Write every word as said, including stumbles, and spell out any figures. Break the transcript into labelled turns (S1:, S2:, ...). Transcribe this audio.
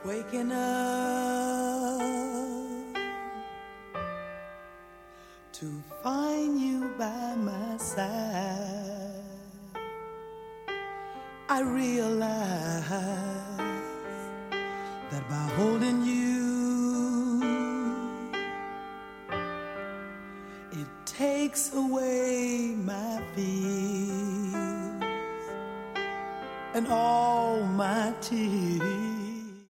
S1: Waking up to find you by my side, I realize that by holding you, it takes away my fears and all my tears.